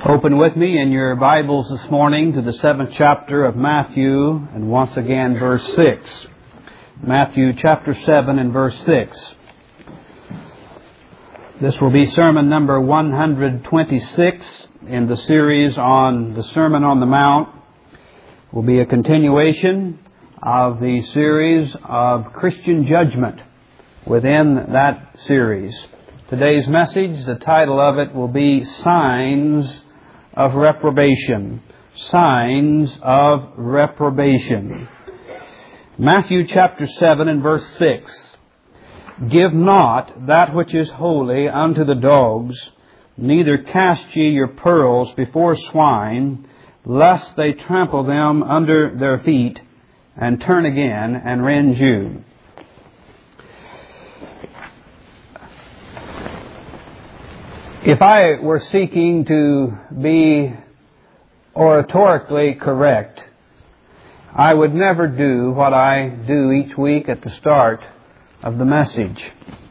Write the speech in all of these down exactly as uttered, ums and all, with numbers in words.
Open with me in your Bibles this morning to the seventh chapter of Matthew, and once again verse six. Matthew chapter seven and verse six. This will be sermon number one hundred twenty-six in the series on the Sermon on the Mount. It will be a continuation of the series of Christian judgment within that series. Today's message, the title of it will be Signs of Reprobation. Signs of Reprobation. Matthew chapter seven and verse six. Give not that which is holy unto the dogs, neither cast ye your pearls before swine, lest they trample them under their feet, and turn again and rend you. If I were seeking to be oratorically correct, I would never do what I do each week at the start of the message.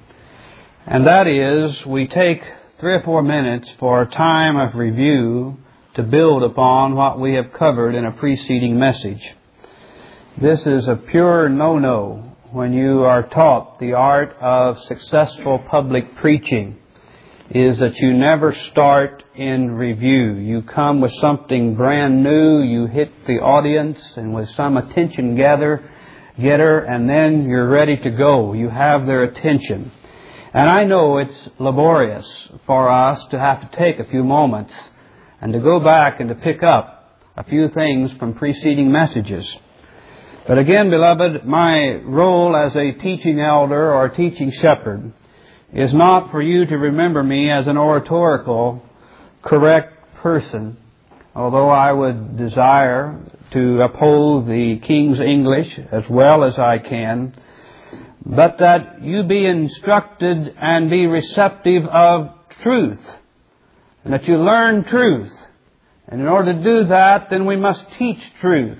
And that is, we take three or four minutes for a time of review to build upon what we have covered in a preceding message. This is a pure no-no when you are taught the art of successful public preaching, is that you never start in review. You come with something brand new, you hit the audience and with some attention gather, getter, and then you're ready to go. You have their attention. And I know it's laborious for us to have to take a few moments and to go back and to pick up a few things from preceding messages. But again, beloved, my role as a teaching elder or teaching shepherd is not for you to remember me as an oratorical, correct person, although I would desire to uphold the King's English as well as I can, but that you be instructed and be receptive of truth, and that you learn truth. And in order to do that, then we must teach truth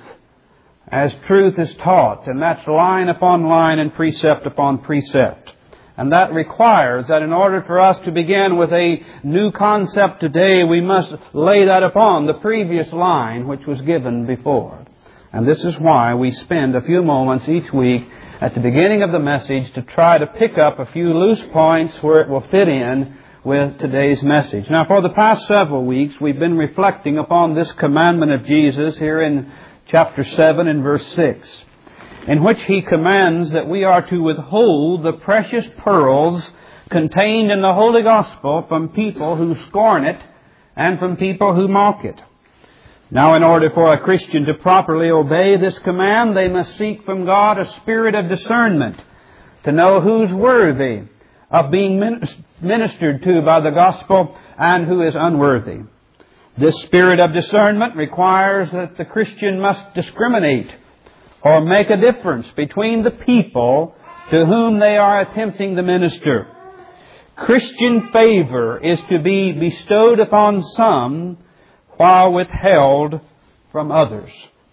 as truth is taught, and that's line upon line and precept upon precept. And that requires that in order for us to begin with a new concept today, we must lay that upon the previous line which was given before. And this is why we spend a few moments each week at the beginning of the message to try to pick up a few loose points where it will fit in with today's message. Now, for the past several weeks, we've been reflecting upon this commandment of Jesus here in chapter seven and verse six. In which He commands that we are to withhold the precious pearls contained in the Holy Gospel from people who scorn it and from people who mock it. Now, in order for a Christian to properly obey this command, they must seek from God a spirit of discernment to know who's worthy of being ministered to by the Gospel and who is unworthy. This spirit of discernment requires that the Christian must discriminate or make a difference between the people to whom they are attempting to minister. Christian favor is to be bestowed upon some while withheld from others.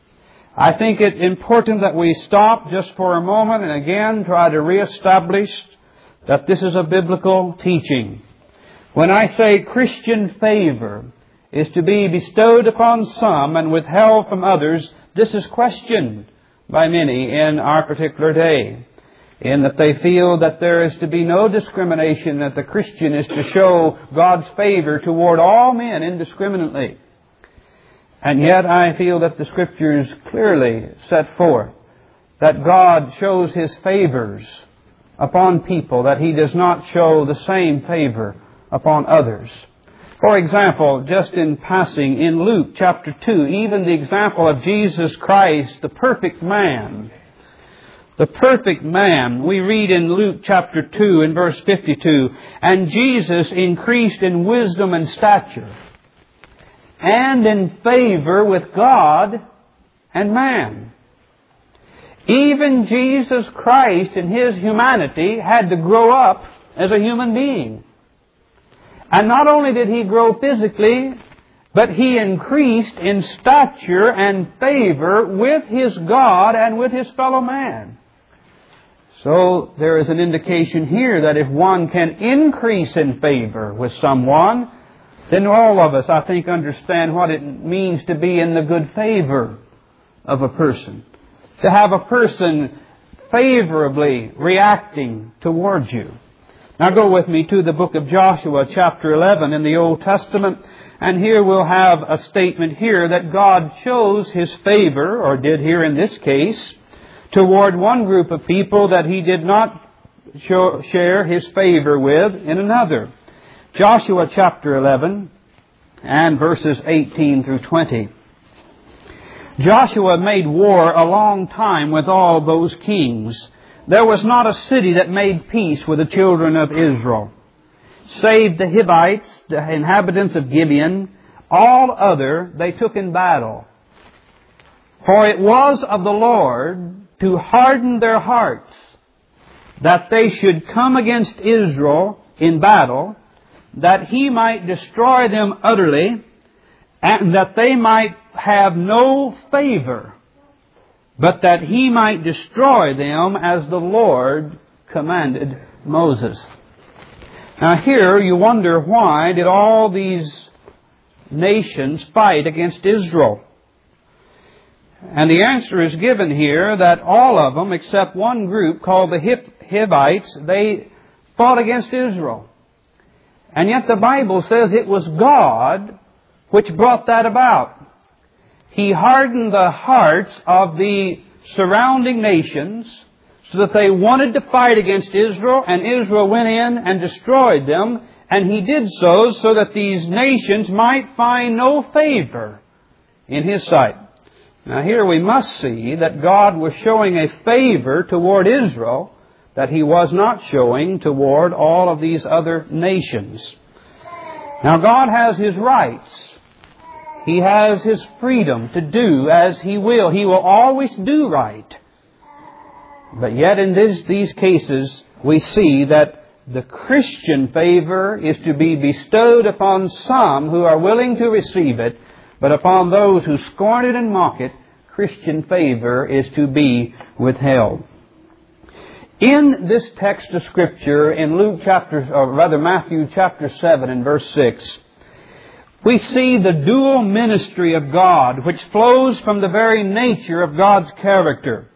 I think it important that we stop just for a moment and again try to reestablish that this is a biblical teaching. When I say Christian favor is to be bestowed upon some and withheld from others, this is questioned by many in our particular day, in that they feel that there is to be no discrimination, that the Christian is to show God's favor toward all men indiscriminately. And yet I feel that the Scriptures clearly set forth that God shows His favors upon people, that He does not show the same favor upon others. For example, just in passing, in Luke chapter two, even the example of Jesus Christ, the perfect man. The perfect man, we read in Luke chapter two in verse fifty-two, and Jesus increased in wisdom and stature, and in favor with God and man. Even Jesus Christ in His humanity had to grow up as a human being. And not only did He grow physically, but He increased in stature and favor with His God and with His fellow man. So there is an indication here that if one can increase in favor with someone, then all of us, I think, understand what it means to be in the good favor of a person. To have a person favorably reacting towards you. Now go with me to the book of Joshua, chapter eleven in the Old Testament. And here we'll have a statement here that God chose His favor, or did here in this case, toward one group of people that He did not show, share His favor with in another. Joshua chapter eleven and verses eighteen through twenty. Joshua made war a long time with all those kings. There was not a city that made peace with the children of Israel, save the Hivites, the inhabitants of Gibeon. All other they took in battle. For it was of the Lord to harden their hearts, that they should come against Israel in battle, that He might destroy them utterly, and that they might have no favor, but that He might destroy them as the Lord commanded Moses. Now here you wonder, why did all these nations fight against Israel? And the answer is given here that all of them, except one group called the Hivites, they fought against Israel. And yet the Bible says it was God which brought that about. He hardened the hearts of the surrounding nations so that they wanted to fight against Israel, and Israel went in and destroyed them. And He did so so that these nations might find no favor in His sight. Now here we must see that God was showing a favor toward Israel that He was not showing toward all of these other nations. Now God has His rights. He has His freedom to do as He will. He will always do right. But yet in this, these cases, we see that the Christian favor is to be bestowed upon some who are willing to receive it, but upon those who scorn it and mock it, Christian favor is to be withheld. In this text of Scripture, in Luke chapter, or rather Matthew chapter seven and verse six, we see the dual ministry of God, which flows from the very nature of God's character.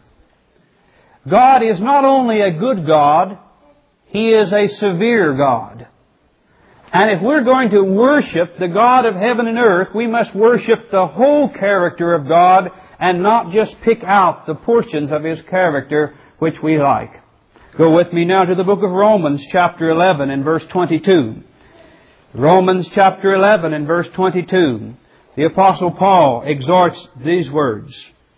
God is not only a good God, He is a severe God. And if we're going to worship the God of heaven and earth, we must worship the whole character of God and not just pick out the portions of His character which we like. Go with me now to the book of Romans chapter eleven and verse twenty-two. Romans chapter eleven and verse twenty-two. The Apostle Paul exhorts these words.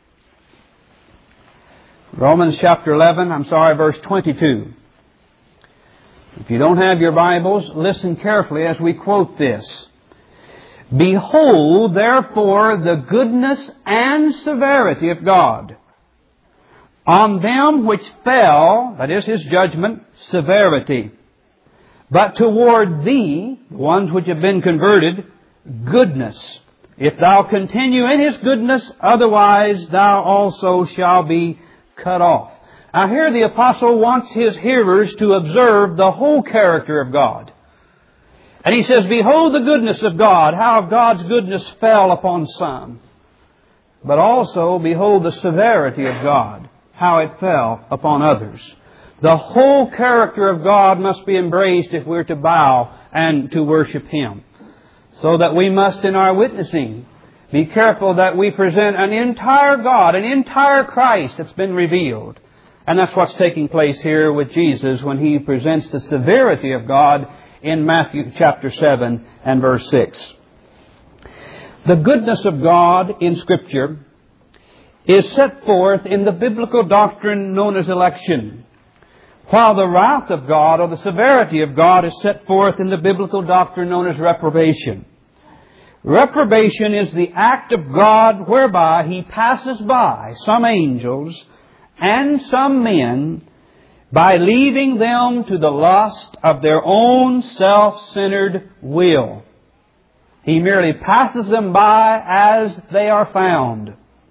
Romans chapter eleven, I'm sorry, verse twenty-two. If you don't have your Bibles, listen carefully as we quote this. Behold, therefore, the goodness and severity of God on them which fell, that is His judgment, severity. But toward thee, the ones which have been converted, goodness. If thou continue in His goodness, otherwise thou also shalt be cut off. Now here the apostle wants his hearers to observe the whole character of God. And he says, behold the goodness of God, how God's goodness fell upon some. But also, behold the severity of God, how it fell upon others. The whole character of God must be embraced if we're to bow and to worship Him. So that we must, in our witnessing, be careful that we present an entire God, an entire Christ that's been revealed. And that's what's taking place here with Jesus when He presents the severity of God in Matthew chapter seven and verse six. The goodness of God in Scripture is set forth in the biblical doctrine known as election, while the wrath of God or the severity of God is set forth in the biblical doctrine known as reprobation. Reprobation is the act of God whereby He passes by some angels and some men by leaving them to the lust of their own self-centered will. He merely passes them by as they are found.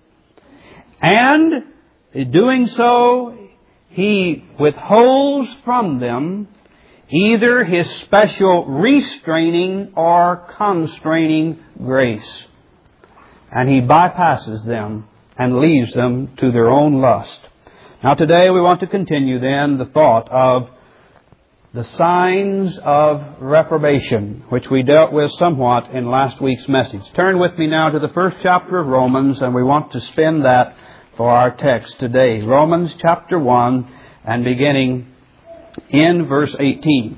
And in doing so, He withholds from them either His special restraining or constraining grace. And He bypasses them and leaves them to their own lust. Now today we want to continue then the thought of the signs of reprobation, which we dealt with somewhat in last week's message. Turn with me now to the first chapter of Romans, and we want to spend that for our text today. Romans chapter one, and beginning in verse eighteen.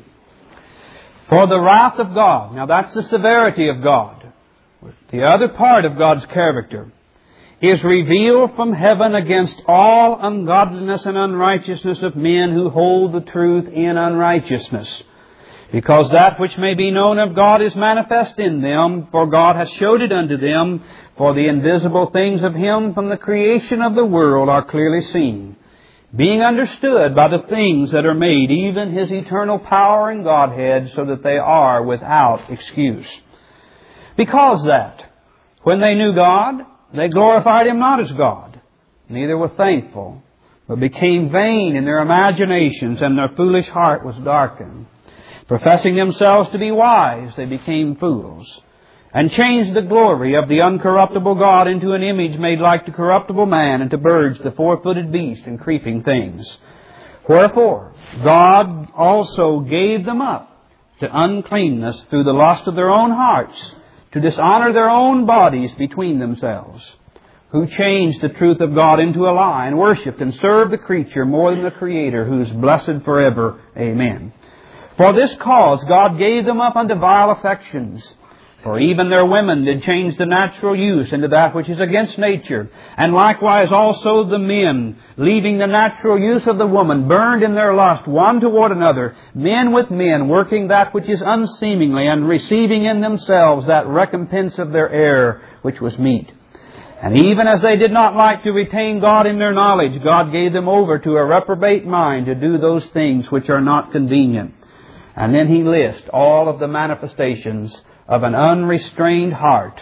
For the wrath of God, now that's the severity of God, the other part of God's character, is revealed from heaven against all ungodliness and unrighteousness of men who hold the truth in unrighteousness. Because that which may be known of God is manifest in them, for God hath showed it unto them, for the invisible things of Him from the creation of the world are clearly seen, being understood by the things that are made, even His eternal power and Godhead, so that they are without excuse. Because that, when they knew God, they glorified Him not as God, neither were thankful, but became vain in their imaginations, and their foolish heart was darkened. Professing themselves to be wise, they became fools, and changed the glory of the uncorruptible God into an image made like to corruptible man, and to birds, the four-footed beast, and creeping things. Wherefore, God also gave them up to uncleanness through the lust of their own hearts, to dishonor their own bodies between themselves, who changed the truth of God into a lie, and worshipped and served the creature more than the Creator, who is blessed forever. Amen. For this cause God gave them up unto vile affections. For even their women did change the natural use into that which is against nature. And likewise also the men, leaving the natural use of the woman, burned in their lust one toward another, men with men, working that which is unseemingly, and receiving in themselves that recompense of their error which was meet. And even as they did not like to retain God in their knowledge, God gave them over to a reprobate mind to do those things which are not convenient. And then He lists all of the manifestations of an unrestrained heart,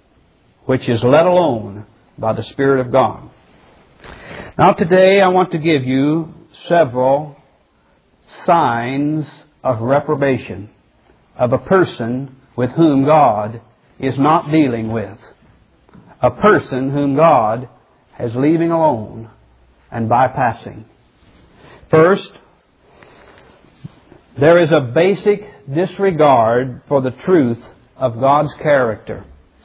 which is let alone by the Spirit of God. Now today I want to give you several signs of reprobation of a person with whom God is not dealing with. A person whom God is leaving alone and bypassing. First, there is a basic disregard for the truth of God's character.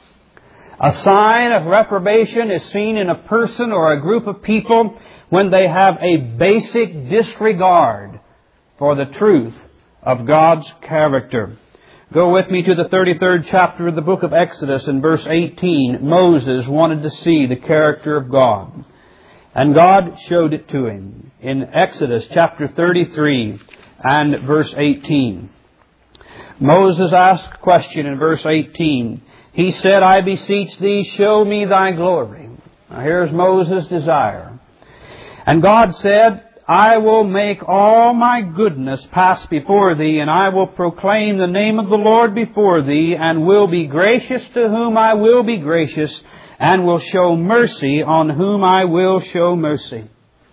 A sign of reprobation is seen in a person or a group of people when they have a basic disregard for the truth of God's character. Go with me to the thirty-third chapter of the book of Exodus in verse eighteen. Moses wanted to see the character of God, and God showed it to him in Exodus chapter thirty-three and verse eighteen. Moses asked a question in verse eighteen. He said, I beseech thee, show me thy glory. Now here's Moses' desire. And God said, I will make all my goodness pass before thee, and I will proclaim the name of the Lord before thee, and will be gracious to whom I will be gracious, and will show mercy on whom I will show mercy.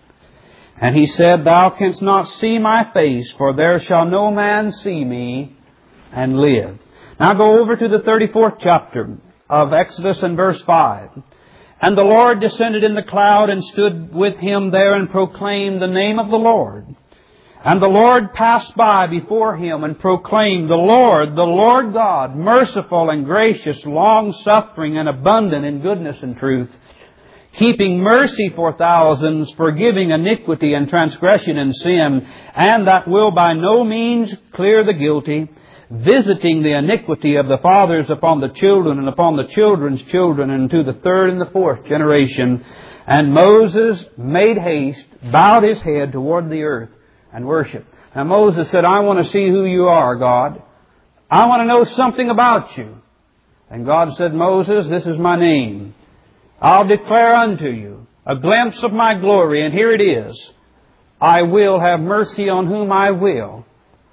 And He said, Thou canst not see my face, for there shall no man see me and live. Now go over to the thirty-fourth chapter of Exodus and verse five. And the Lord descended in the cloud and stood with him there and proclaimed the name of the Lord. And the Lord passed by before him and proclaimed, The Lord, the Lord God, merciful and gracious, long-suffering and abundant in goodness and truth, keeping mercy for thousands, forgiving iniquity and transgression and sin, and that will by no means clear the guilty, visiting the iniquity of the fathers upon the children and upon the children's children and to the third and the fourth generation. And Moses made haste, bowed his head toward the earth and worshiped. Now Moses said, I want to see who you are, God. I want to know something about you. And God said, Moses, this is my name. I'll declare unto you a glimpse of my glory, and here it is. I will have mercy on whom I will,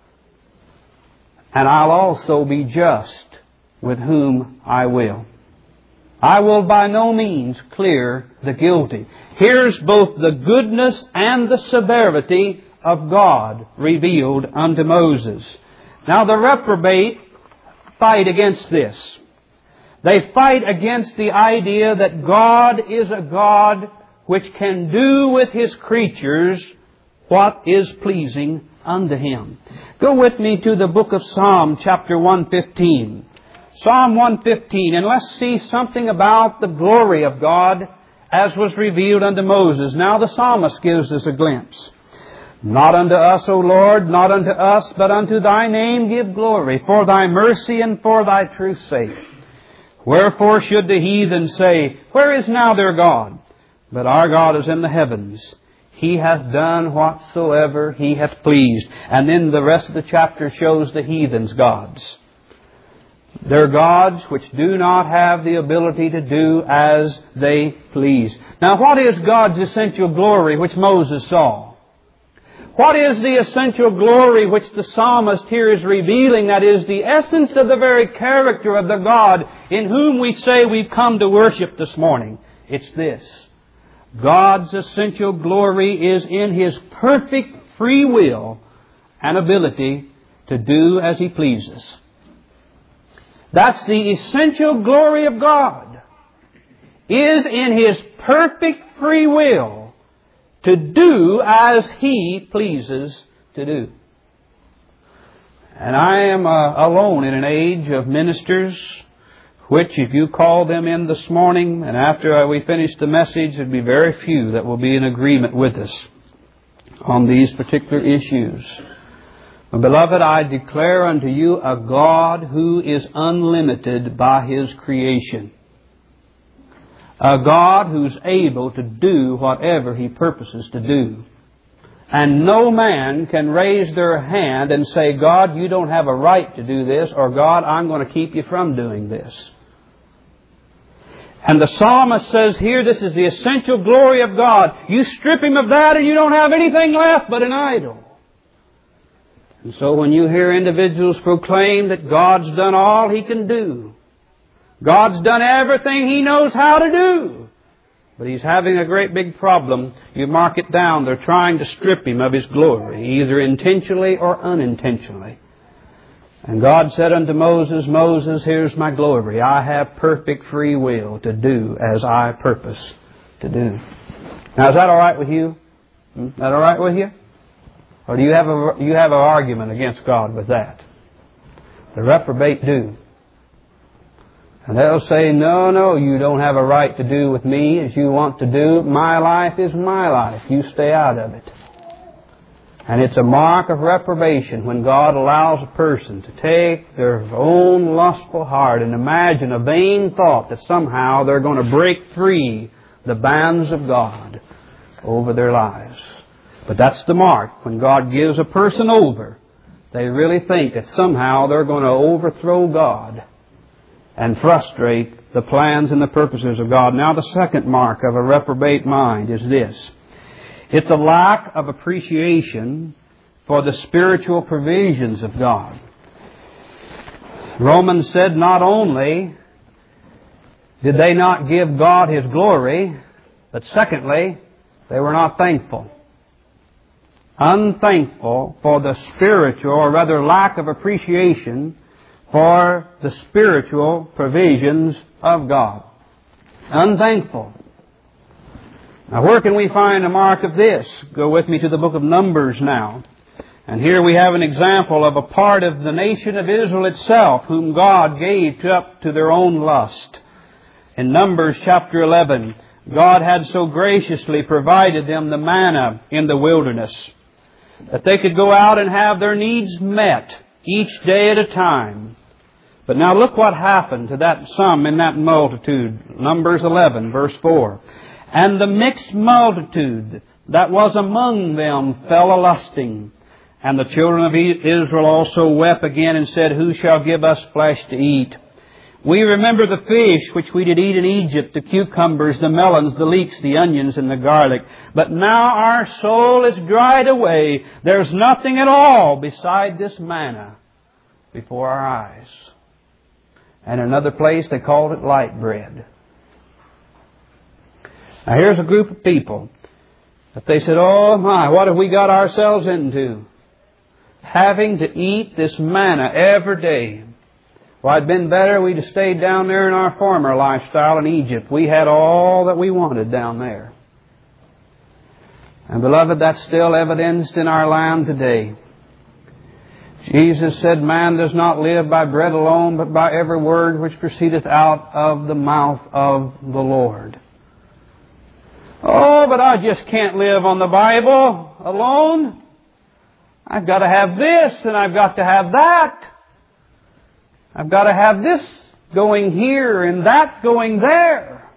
and I'll also be just with whom I will. I will by no means clear the guilty. Here's both the goodness and the severity of God revealed unto Moses. Now the reprobate fight against this. They fight against the idea that God is a God which can do with His creatures what is pleasing unto Him. Go with me to the book of Psalm chapter one fifteen. Psalm one fifteen, and let's see something about the glory of God as was revealed unto Moses. Now the psalmist gives us a glimpse. Not unto us, O Lord, not unto us, but unto Thy name give glory, for Thy mercy and for Thy truth's sake. Wherefore should the heathen say, Where is now their God? But our God is in the heavens. He hath done whatsoever He hath pleased. And then the rest of the chapter shows the heathen's gods. They're gods which do not have the ability to do as they please. Now what is God's essential glory which Moses saw? What is the essential glory which the psalmist here is revealing that is the essence of the very character of the God in whom we say we've come to worship this morning? It's this. God's essential glory is in His perfect free will and ability to do as He pleases. That's the essential glory of God, is in His perfect free will to do as He pleases to do. And I am uh, alone in an age of ministers which, if you call them in this morning, and after we finish the message, there'll be very few that will be in agreement with us on these particular issues. My beloved, I declare unto you a God who is unlimited by His creation. A God who's able to do whatever He purposes to do. And no man can raise their hand and say, God, you don't have a right to do this, or God, I'm going to keep you from doing this. And the psalmist says here, this is the essential glory of God. You strip Him of that and you don't have anything left but an idol. And so when you hear individuals proclaim that God's done all He can do, God's done everything He knows how to do, but He's having a great big problem, you mark it down. They're trying to strip Him of His glory, either intentionally or unintentionally. And God said unto Moses, Moses, here's my glory. I have perfect free will to do as I purpose to do. Now, is that all right with you? Is that all right with you? Or do you have a you have an argument against God with that? The reprobate do. And they'll say, no, no, you don't have a right to do with me as you want to do. My life is my life. You stay out of it. And it's a mark of reprobation when God allows a person to take their own lustful heart and imagine a vain thought that somehow they're going to break free the bands of God over their lives. But that's the mark. When God gives a person over, they really think that somehow they're going to overthrow God and frustrate the plans and the purposes of God. Now, the second mark of a reprobate mind is this. It's a lack of appreciation for the spiritual provisions of God. Romans said not only did they not give God His glory, but secondly, they were not thankful. Unthankful for the spiritual, or rather lack of appreciation for the spiritual provisions of God. Unthankful. Now, where can we find a mark of this? Go with me to the book of Numbers now. And here we have an example of a part of the nation of Israel itself whom God gave up to their own lust. In Numbers chapter eleven, God had so graciously provided them the manna in the wilderness that they could go out and have their needs met each day at a time. But now look what happened to that some in that multitude. Numbers eleven, verse four. And the mixed multitude that was among them fell a-lusting. And the children of Israel also wept again and said, Who shall give us flesh to eat? We remember the fish which we did eat in Egypt, the cucumbers, the melons, the leeks, the onions, and the garlic. But now our soul is dried away. There's nothing at all beside this manna before our eyes. And another place they called it light bread. Now here's a group of people That they said, oh my, what have we got ourselves into? Having to eat this manna every day. Well, it'd been better we'd have stayed down there in our former lifestyle in Egypt. We had all that we wanted down there. And beloved, that's still evidenced in our land today. Jesus said, man does not live by bread alone, but by every word which proceedeth out of the mouth of the Lord. Oh, but I just can't live on the Bible alone. I've got to have this and I've got to have that. I've got to have this going here and that going there.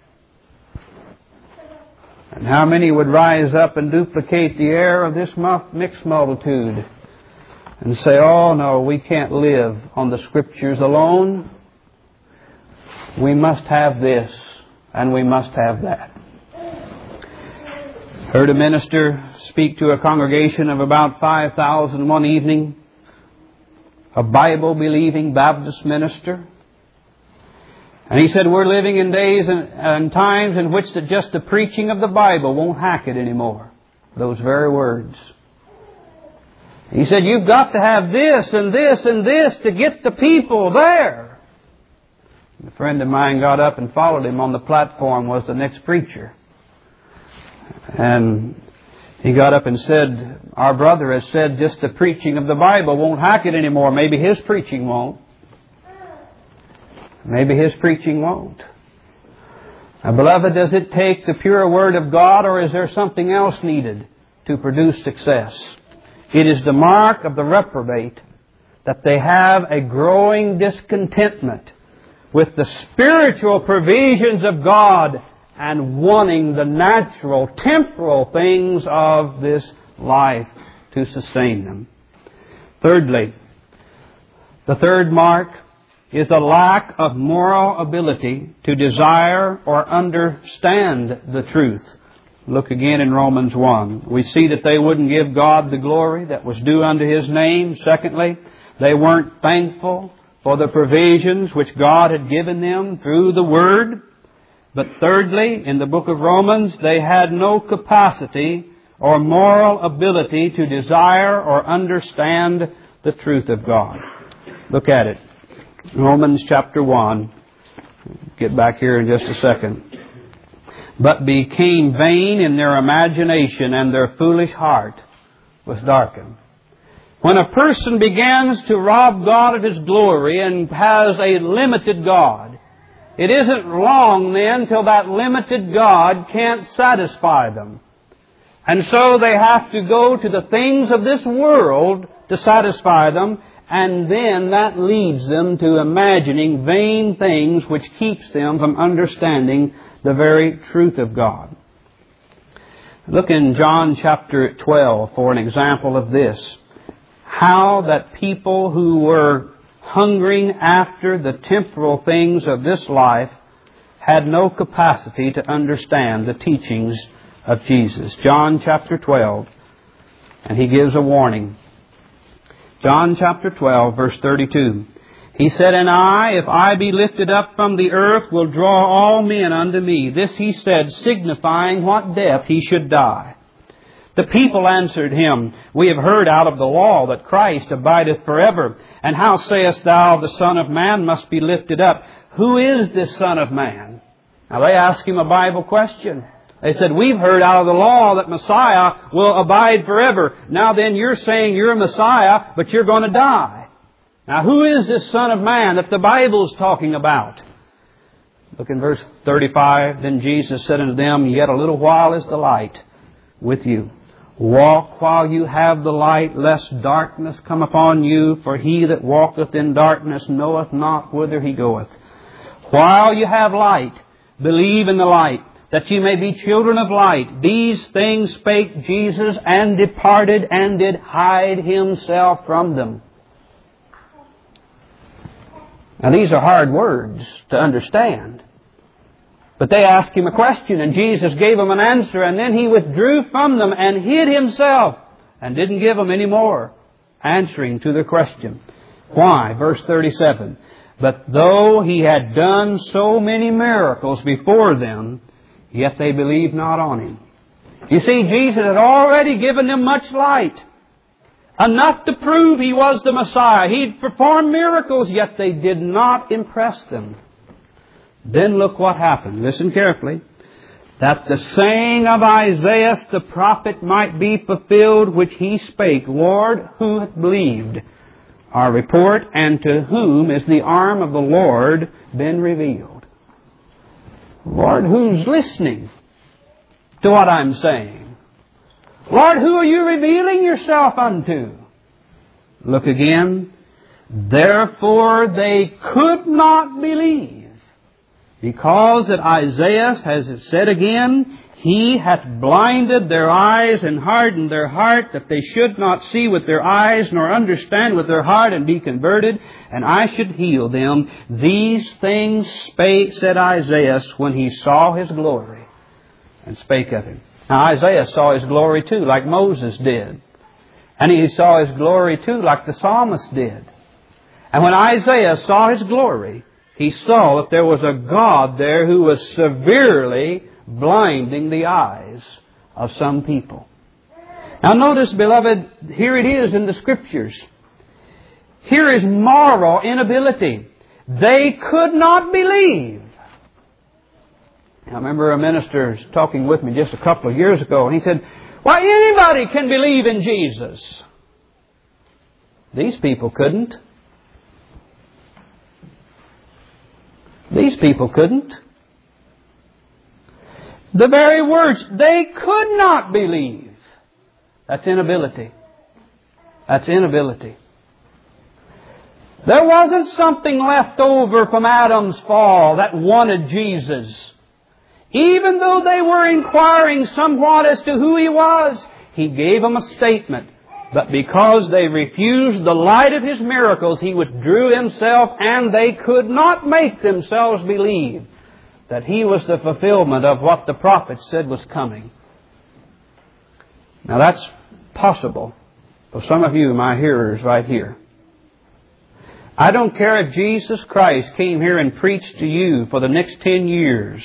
And how many would rise up and duplicate the error of this mixed multitude and say, oh no, we can't live on the Scriptures alone. We must have this and we must have that. Heard a minister speak to a congregation of about five thousand one evening, a Bible-believing Baptist minister. And he said, we're living in days and, and times in which the, just the preaching of the Bible won't hack it anymore. Those very words. He said, you've got to have this and this and this to get the people there. And a friend of mine got up and followed him on the platform, was the next preacher. And he got up and said, our brother has said just the preaching of the Bible won't hack it anymore. Maybe his preaching won't. Maybe his preaching won't. Now, beloved, does it take the pure Word of God, or is there something else needed to produce success? It is the mark of the reprobate that they have a growing discontentment with the spiritual provisions of God and wanting the natural, temporal things of this life to sustain them. Thirdly, the third mark is a lack of moral ability to desire or understand the truth. Look again in Romans one. We see that they wouldn't give God the glory that was due unto His name. Secondly, they weren't thankful for the provisions which God had given them through the Word. But thirdly, in the book of Romans, they had no capacity or moral ability to desire or understand the truth of God. Look at it. Romans chapter one. Get back here in just a second. But became vain in their imagination, and their foolish heart was darkened. When a person begins to rob God of His glory and has a limited God, it isn't long then till that limited God can't satisfy them. And so they have to go to the things of this world to satisfy them, and then that leads them to imagining vain things which keeps them from understanding the very truth of God. Look in John chapter twelve for an example of this. How that people who were hungering after the temporal things of this life had no capacity to understand the teachings of Jesus. John chapter twelve, and He gives a warning. John chapter twelve, verse thirty-two. He said, and I, if I be lifted up from the earth, will draw all men unto me. This He said, signifying what death He should die. The people answered Him, we have heard out of the law that Christ abideth forever. And how sayest thou, the Son of Man must be lifted up? Who is this Son of Man? Now they asked Him a Bible question. They said, we've heard out of the law that Messiah will abide forever. Now then, you're saying you're Messiah, but you're going to die. Now who is this Son of Man that the Bible's talking about? Look in verse thirty-five. Then Jesus said unto them, yet a little while is the light with you. Walk while you have the light, lest darkness come upon you. For he that walketh in darkness knoweth not whither he goeth. While you have light, believe in the light, that you may be children of light. These things spake Jesus, and departed, and did hide Himself from them. Now these are hard words to understand. But they asked Him a question, and Jesus gave them an answer, and then He withdrew from them and hid Himself, and didn't give them any more answering to their question. Why? Verse thirty-seven. But though He had done so many miracles before them, yet they believed not on Him. You see, Jesus had already given them much light, enough to prove He was the Messiah. He'd performed miracles, yet they did not impress them. Then look what happened. Listen carefully. That the saying of Isaiah the prophet might be fulfilled, which he spake, Lord, who hath believed our report, and to whom is the arm of the Lord been revealed? Lord, who's listening to what I'm saying? Lord, who are you revealing yourself unto? Look again. Therefore they could not believe, because that Isaiah has said again, He hath blinded their eyes and hardened their heart, that they should not see with their eyes, nor understand with their heart, and be converted, and I should heal them. These things spake, said Isaiah, when he saw His glory, and spake of Him. Now Isaiah saw His glory too, like Moses did. And he saw His glory too, like the psalmist did. And when Isaiah saw His glory, he saw that there was a God there who was severely blinding the eyes of some people. Now notice, beloved, here it is in the Scriptures. Here is moral inability. They could not believe. I remember a minister talking with me just a couple of years ago, and he said, why, anybody can believe in Jesus. These people couldn't. These people couldn't. The very words, they could not believe. That's inability. That's inability. There wasn't something left over from Adam's fall that wanted Jesus. Even though they were inquiring somewhat as to who He was, He gave them a statement. But because they refused the light of His miracles, He withdrew Himself, and they could not make themselves believe that He was the fulfillment of what the prophets said was coming. Now that's possible for some of you, my hearers right here. I don't care if Jesus Christ came here and preached to you for the next ten years.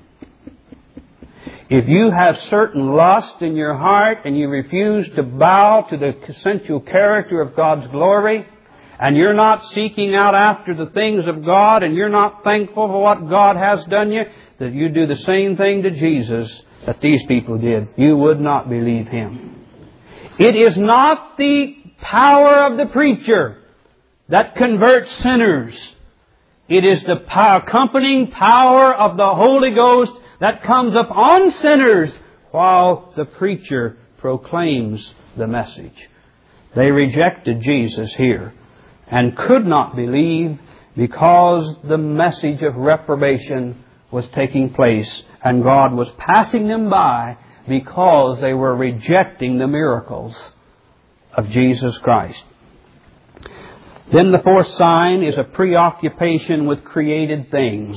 If you have certain lust in your heart and you refuse to bow to the essential character of God's glory, and you're not seeking out after the things of God, and you're not thankful for what God has done you, that you do the same thing to Jesus that these people did. You would not believe Him. It is not the power of the preacher that converts sinners. It is the accompanying power of the Holy Ghost that comes upon sinners while the preacher proclaims the message. They rejected Jesus here and could not believe because the message of reprobation was taking place, and God was passing them by because they were rejecting the miracles of Jesus Christ. Then the fourth sign is a preoccupation with created things.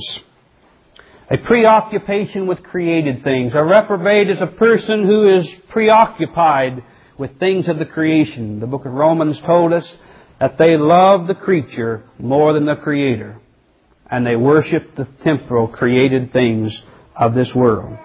A preoccupation with created things. A reprobate is a person who is preoccupied with things of the creation. The book of Romans told us that they love the creature more than the Creator, and they worship the temporal created things of this world.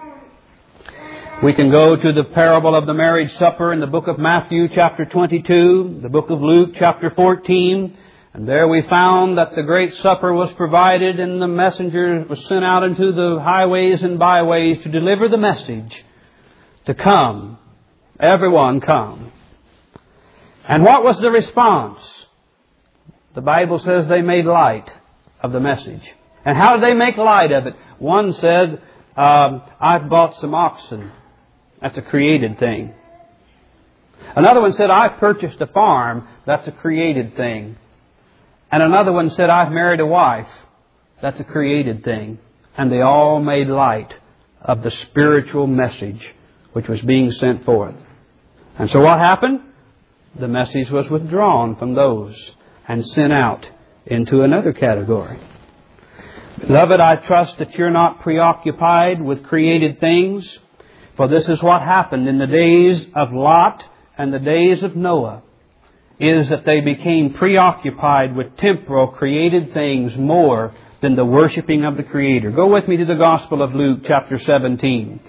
We can go to the parable of the marriage supper in the book of Matthew chapter twenty-two, the book of Luke chapter fourteen, and there we found that the great supper was provided and the messenger was sent out into the highways and byways to deliver the message to come. Everyone come. And what was the response? The Bible says they made light of the message. And how did they make light of it? One said, um, I've bought some oxen. That's a created thing. Another one said, I've purchased a farm. That's a created thing. And another one said, I've married a wife. That's a created thing. And they all made light of the spiritual message which was being sent forth. And so what happened? The message was withdrawn from those and sent out into another category. Beloved, I trust that you're not preoccupied with created things, for this is what happened in the days of Lot and the days of Noah, is that they became preoccupied with temporal created things more than the worshiping of the Creator. Go with me to the Gospel of Luke chapter seventeen.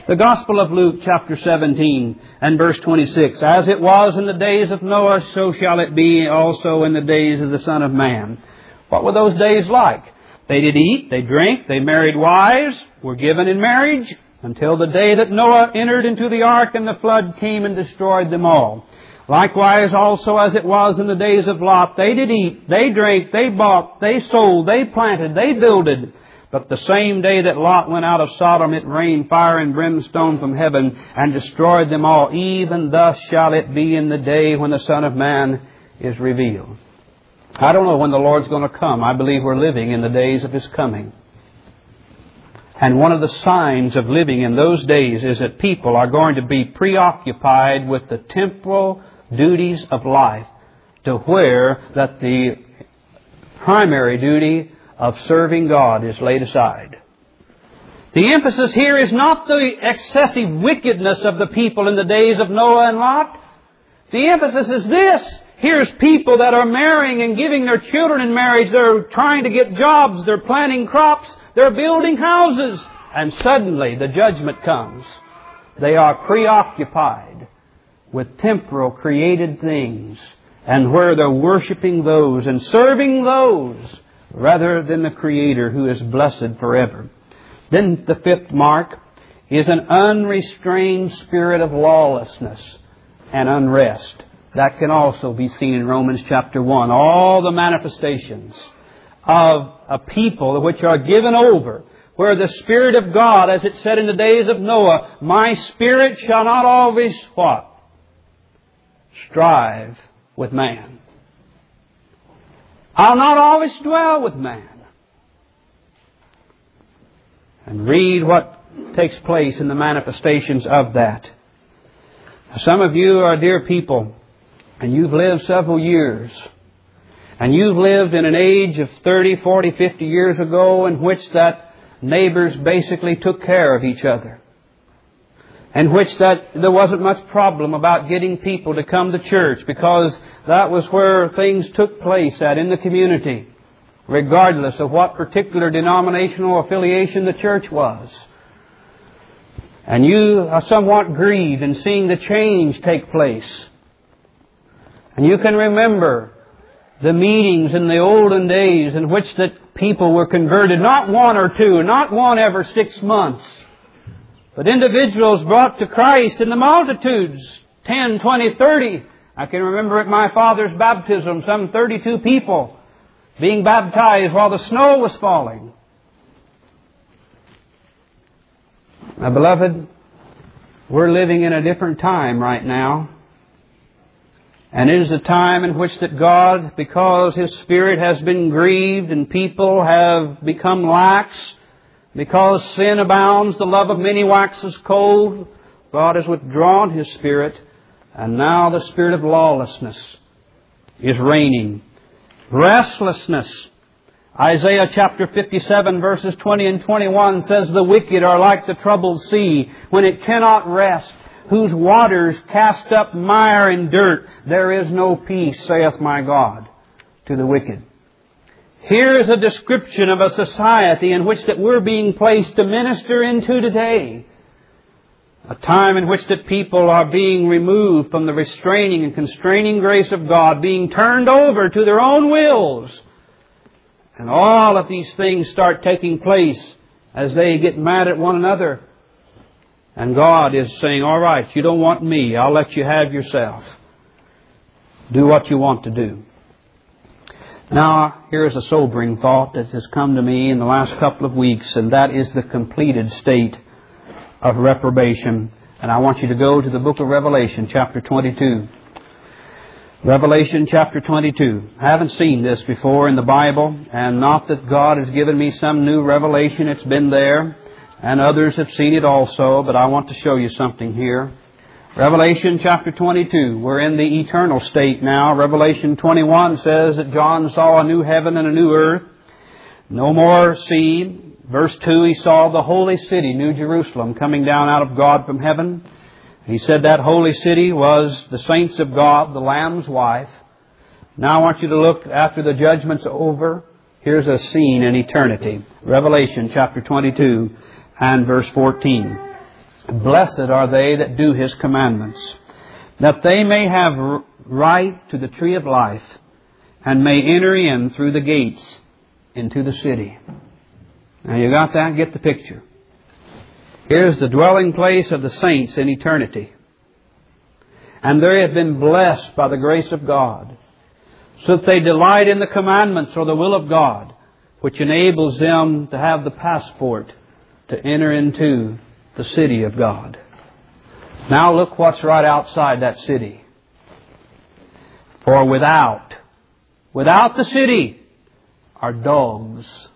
The Gospel of Luke, chapter seventeen and verse twenty-six. As it was in the days of Noah, so shall it be also in the days of the Son of Man. What were those days like? They did eat, they drank, they married wives, were given in marriage, until the day that Noah entered into the ark and the flood came and destroyed them all. Likewise also as it was in the days of Lot, they did eat, they drank, they bought, they sold, they planted, they builded. But the same day that Lot went out of Sodom, it rained fire and brimstone from heaven and destroyed them all. Even thus shall it be in the day when the Son of Man is revealed. I don't know when the Lord's going to come. I believe we're living in the days of His coming. And one of the signs of living in those days is that people are going to be preoccupied with the temporal duties of life, to where that the primary duty of serving God is laid aside. The emphasis here is not the excessive wickedness of the people in the days of Noah and Lot. The emphasis is this. Here's people that are marrying and giving their children in marriage. They're trying to get jobs. They're planting crops. They're building houses. And suddenly the judgment comes. They are preoccupied with temporal created things, and where they're worshiping those and serving those rather than the Creator who is blessed forever. Then the fifth mark is an unrestrained spirit of lawlessness and unrest. That can also be seen in Romans chapter one. All the manifestations of a people which are given over, where the Spirit of God, as it said in the days of Noah, my spirit shall not always what? Strive with man. I'll not always dwell with man. And read what takes place in the manifestations of that. Some of you are dear people, and you've lived several years. And you've lived in an age of thirty, forty, fifty years ago in which that neighbors basically took care of each other. In which that there wasn't much problem about getting people to come to church, because that was where things took place at in the community, regardless of what particular denominational affiliation the church was. And you are somewhat grieved in seeing the change take place. And you can remember the meetings in the olden days in which that people were converted, not one or two, not one every six months, but individuals brought to Christ in the multitudes, ten, twenty, thirty. I can remember at my father's baptism, some thirty-two people being baptized while the snow was falling. My beloved, we're living in a different time right now. And it is a time in which that God, because His Spirit has been grieved and people have become lax, because sin abounds, the love of many waxes cold, God has withdrawn His Spirit, and now the spirit of lawlessness is reigning. Restlessness. Isaiah chapter fifty-seven verses twenty and twenty-one says, the wicked are like the troubled sea when it cannot rest, whose waters cast up mire and dirt. There is no peace, saith my God, to the wicked. Here is a description of a society in which that we're being placed to minister into today. A time in which that people are being removed from the restraining and constraining grace of God, being turned over to their own wills. And all of these things start taking place as they get mad at one another. And God is saying, all right, you don't want me, I'll let you have yourself. Do what you want to do. Now, here is a sobering thought that has come to me in the last couple of weeks, and that is the completed state of reprobation. And I want you to go to the book of Revelation, chapter twenty-two. Revelation chapter twenty-two. I haven't seen this before in the Bible, and not that God has given me some new revelation. It's been there, and others have seen it also, but I want to show you something here. Revelation chapter twenty-two. We're in the eternal state now. Revelation twenty-one says that John saw a new heaven and a new earth. No more sea. Verse two, he saw the holy city, New Jerusalem, coming down out of God from heaven. He said that holy city was the saints of God, the Lamb's wife. Now I want you to look after the judgment's over. Here's a scene in eternity. Revelation chapter twenty-two and verse fourteen. Blessed are they that do His commandments, that they may have right to the tree of life, and may enter in through the gates into the city. Now you got that? Get the picture. Here's the dwelling place of the saints in eternity. And they have been blessed by the grace of God, so that they delight in the commandments or the will of God, which enables them to have the passport to enter into the city of God. Now look what's right outside that city. For without, without the city are dogs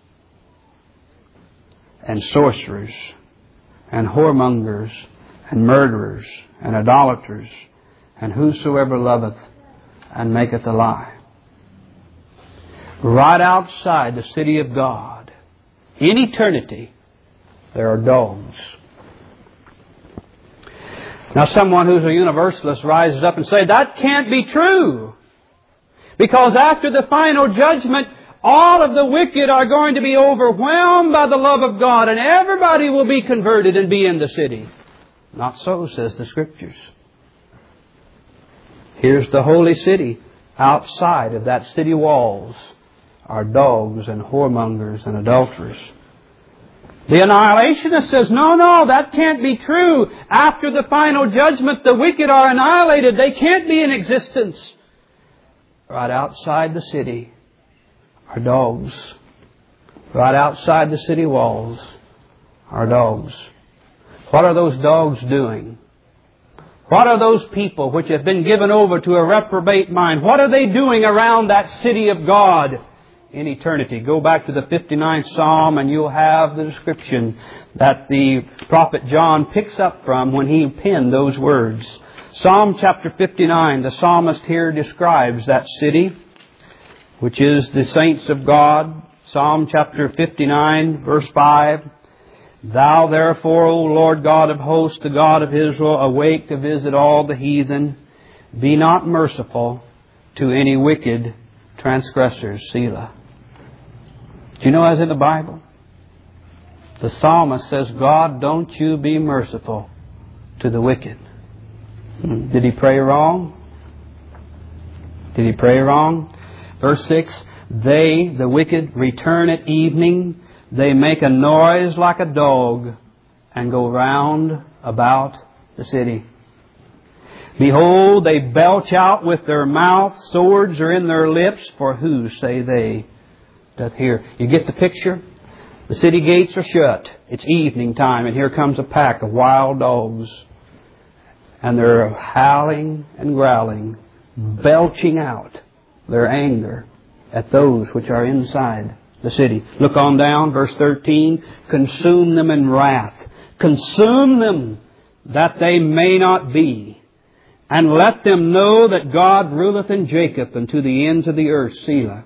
and sorcerers and whoremongers and murderers and idolaters and whosoever loveth and maketh a lie. Right outside the city of God, in eternity, there are dogs. Now someone who's a universalist rises up and says, that can't be true. Because after the final judgment, all of the wicked are going to be overwhelmed by the love of God, and everybody will be converted and be in the city. Not so, says the Scriptures. Here's the holy city. Outside of that city walls are dogs and whoremongers and adulterers. The annihilationist says, no, no, that can't be true. After the final judgment, the wicked are annihilated. They can't be in existence. Right outside the city are dogs. Right outside the city walls are dogs. What are those dogs doing? What are those people which have been given over to a reprobate mind? What are they doing around that city of God in eternity? Go back to the fifty-ninth Psalm and you'll have the description that the prophet John picks up from when he penned those words. Psalm chapter fifty-nine, the psalmist here describes that city, which is the saints of God. Psalm chapter fifty-nine, verse five. Thou therefore, O Lord God of hosts, the God of Israel, awake to visit all the heathen. Be not merciful to any wicked transgressors. Selah. Do you know as in the Bible? The psalmist says, God, don't you be merciful to the wicked. Did he pray wrong? Did he pray wrong? Verse six, they, the wicked, return at evening. They make a noise like a dog and go round about the city. Behold, they belch out with their mouth, swords are in their lips, for who, say they, doth hear? You get the picture? The city gates are shut. It's evening time, and here comes a pack of wild dogs. And they're howling and growling, belching out their anger at those which are inside the city. Look on down, verse thirteen. Consume them in wrath. Consume them that they may not be. And let them know that God ruleth in Jacob unto the ends of the earth. Selah.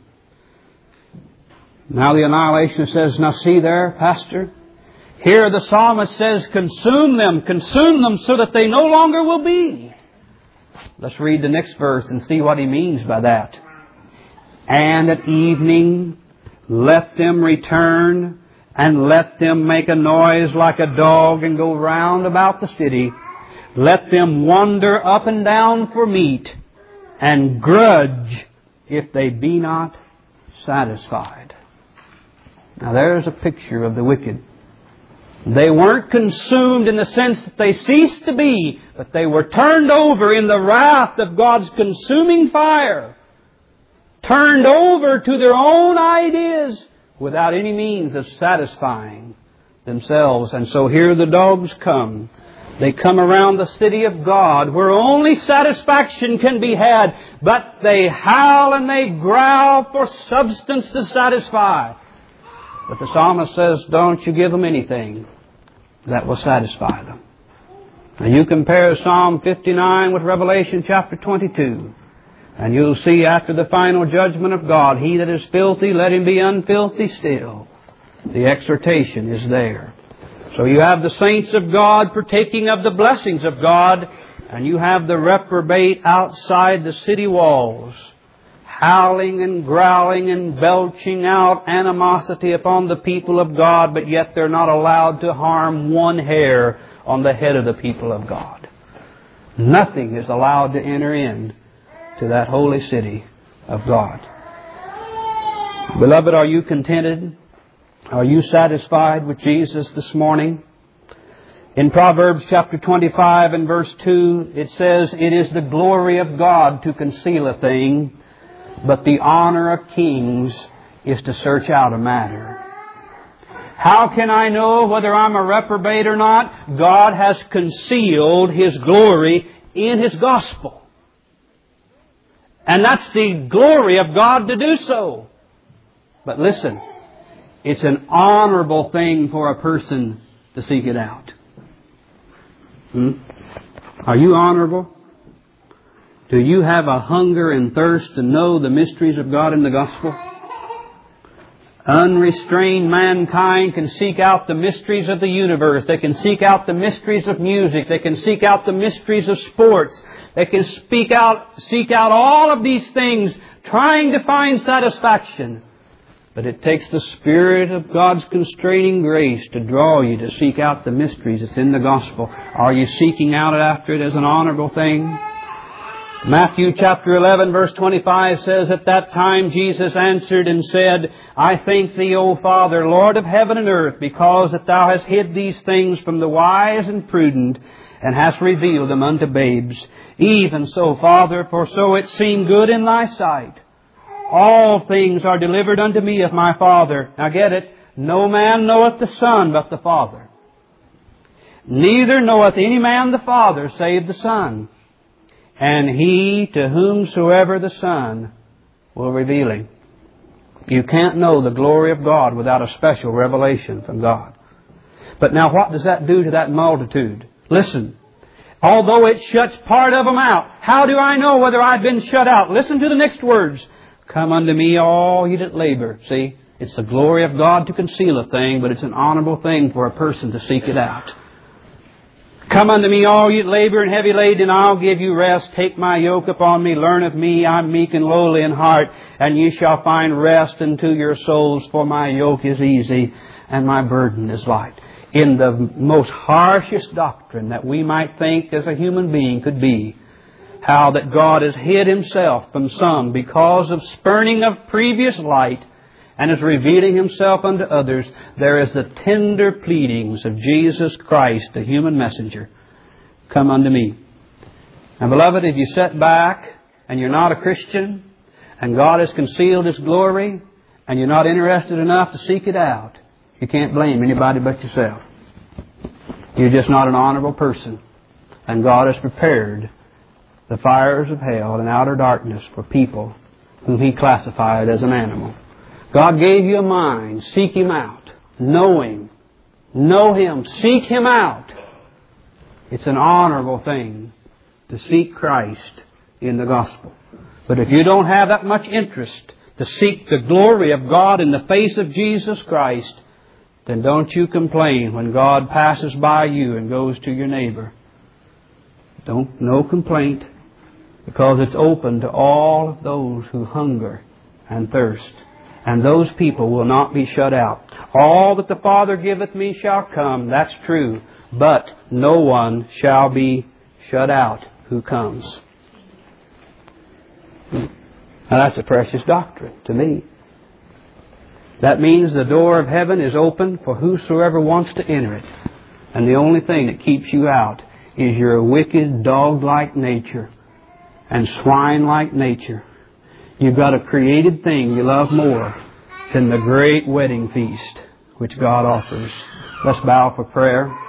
Now the annihilationist says, now see there, Pastor. Here the psalmist says, consume them, consume them so that they no longer will be. Let's read the next verse and see what he means by that. And at evening let them return, and let them make a noise like a dog, and go round about the city. Let them wander up and down for meat, and grudge if they be not satisfied. Now there's a picture of the wicked. They weren't consumed in the sense that they ceased to be, but they were turned over in the wrath of God's consuming fire. Turned over to their own ideas without any means of satisfying themselves. And so here the dogs come. They come around the city of God where only satisfaction can be had, but they howl and they growl for substance to satisfy. But the psalmist says, don't you give them anything that will satisfy them. Now you compare Psalm fifty-nine with Revelation chapter twenty-two. And you'll see after the final judgment of God, he that is filthy, let him be unfilthy still. The exhortation is there. So you have the saints of God partaking of the blessings of God, and you have the reprobate outside the city walls, howling and growling and belching out animosity upon the people of God, but yet they're not allowed to harm one hair on the head of the people of God. Nothing is allowed to enter in to that holy city of God. Beloved, are you contented? Are you satisfied with Jesus this morning? In Proverbs chapter twenty-five and verse two, it says, "It is the glory of God to conceal a thing, but the honor of kings is to search out a matter." How can I know whether I'm a reprobate or not? God has concealed His glory in His gospel. And that's the glory of God to do so. But listen, it's an honorable thing for a person to seek it out. Hmm? Are you honorable? Do you have a hunger and thirst to know the mysteries of God in the gospel? Unrestrained mankind can seek out the mysteries of the universe. They can seek out the mysteries of music. They can seek out the mysteries of sports. They can speak out, seek out all of these things, trying to find satisfaction. But it takes the Spirit of God's constraining grace to draw you to seek out the mysteries that's in the gospel. Are you seeking out after it as an honorable thing? Matthew chapter eleven verse twenty-five says, "At that time Jesus answered and said, I thank Thee, O Father, Lord of heaven and earth, because that Thou hast hid these things from the wise and prudent, and hast revealed them unto babes. Even so, Father, for so it seemed good in Thy sight. All things are delivered unto me of my Father." Now get it. "No man knoweth the Son but the Father. Neither knoweth any man the Father save the Son. And He to whomsoever the Son will reveal Him." You can't know the glory of God without a special revelation from God. But now what does that do to that multitude? Listen. Although it shuts part of them out, how do I know whether I've been shut out? Listen to the next words. "Come unto me, all ye that labor." See, it's the glory of God to conceal a thing, but it's an honorable thing for a person to seek it out. "Come unto me, all ye that labor and heavy laden, and I'll give you rest. Take my yoke upon me, learn of me. I'm meek and lowly in heart, and ye shall find rest unto your souls. For my yoke is easy, and my burden is light." In the most harshest doctrine that we might think as a human being could be, how that God has hid Himself from some because of spurning of previous light, and is revealing Himself unto others, there is the tender pleadings of Jesus Christ, the human messenger. "Come unto me." And beloved, if you sit back and you're not a Christian, and God has concealed His glory, and you're not interested enough to seek it out, you can't blame anybody but yourself. You're just not an honorable person. And God has prepared the fires of hell and outer darkness for people whom He classified as an animal. God gave you a mind. Seek Him out. Know Him. Know Him. Seek Him out. It's an honorable thing to seek Christ in the gospel. But if you don't have that much interest to seek the glory of God in the face of Jesus Christ, then don't you complain when God passes by you and goes to your neighbor. Don't, no complaint, because it's open to all of those who hunger and thirst. And those people will not be shut out. "All that the Father giveth me shall come." That's true. But no one shall be shut out who comes. Now that's a precious doctrine to me. That means the door of heaven is open for whosoever wants to enter it. And the only thing that keeps you out is your wicked, dog-like nature and swine-like nature. You've got a created thing you love more than the great wedding feast which God offers. Let's bow for prayer.